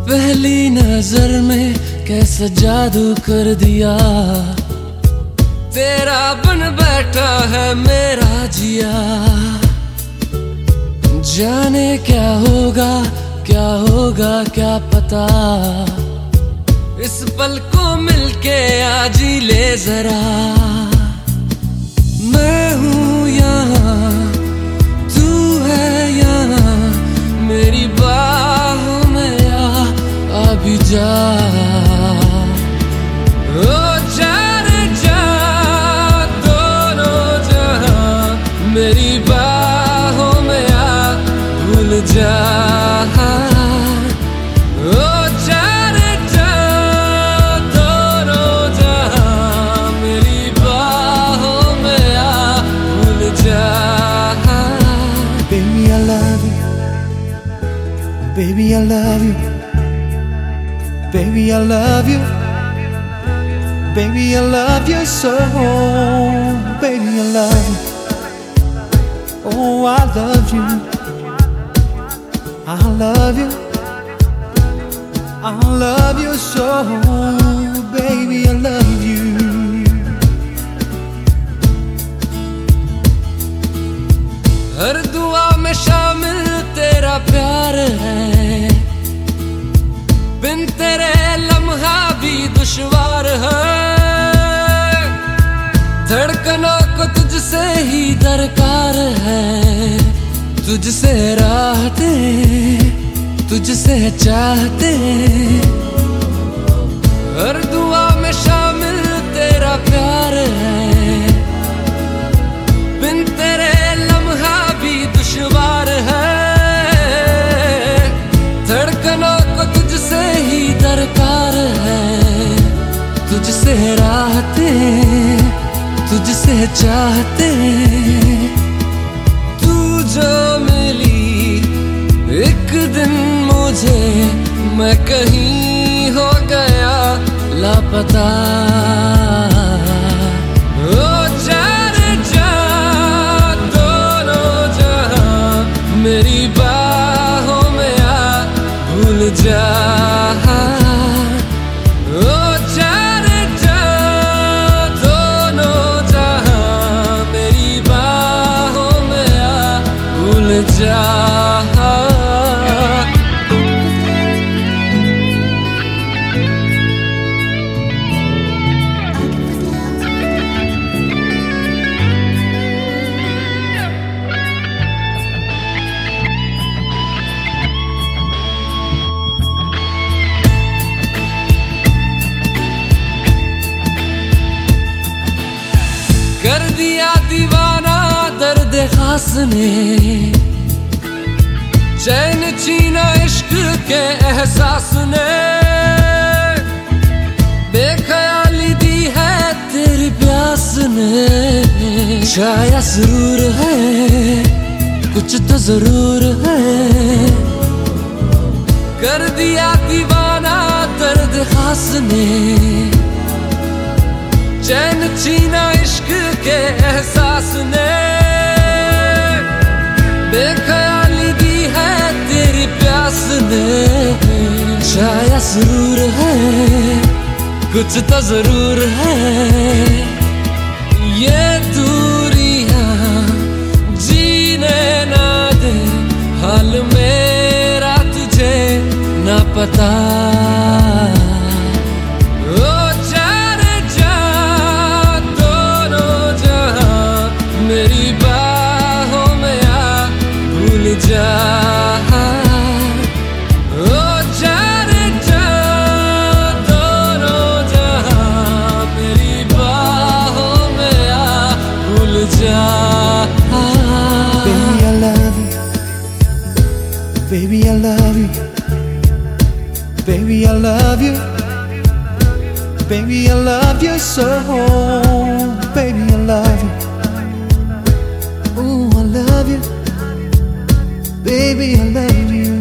पहली नजर में कैसा जादू कर दिया, तेरा बन बैठा है मेरा जिया। जाने क्या होगा क्या पता, इस पल को मिलके आज ही ले जरा। मैं हूँ यहाँ, तू है यहाँ, मेरी बाहों में आ भी जा। ओ जाने जा दोनों जहां, मेरी बाहों में आ भूल जा। ओ जाने जा दोनों जहां, मेरी बाहों में आ भूल जा। Baby, I love you. Baby, I love you. Baby, I love you. Baby, I love you so. Baby, I love you. Oh, I love you. I love you. I love you so. Baby, I love you. हर दुआ में शामिल तेरा प्यार है, बिन तेरे लम्हा भी दुश्वार है। धड़कनों को तुझसे ही दरकार है, तुझसे राहते तुझसे चाहते। हर दुआ में शामिल तेरा प्यार है, बिन तेरे लम्हा भी दुश्वार है। धड़कनों को तुझसे ही दरकार है, तुझसे राहते तुझसे चाहते। तू जो मिली एक दिन मुझे, मैं कहीं हो गया लापता। ओ जाने जा दोनों जहां, मेरी बाहों में आ भूल जा। ओ जाने जा दोनों जहां, मेरी बाहों में आ भूल जा। कर दिया दीवाना दर्द खास ने, चैन छीना इश्क के एहसास ने। बेख्याली दी है तेरी प्यास ने, शायद जरूर है कुछ तो जरूर है। कर दिया दीवाना दर्द खास ने, चैन छीना इश्क के एहसास ने। बेख्याली दी है तेरी प्यास ने, शायद जरूर है कुछ तो जरूर है। ये दूरियां जीने ना दे, हाल मेरा तुझे ना पता। मेरी बाहों में आ भूल जा। ओ जाने जा दोनों जहां, मेरी बाहों में आ भूल जा। Baby, I love you. Baby, I love you. Baby, I love you. Baby, I love you so. Baby, I love you. Oh, I love you. Baby, I love you.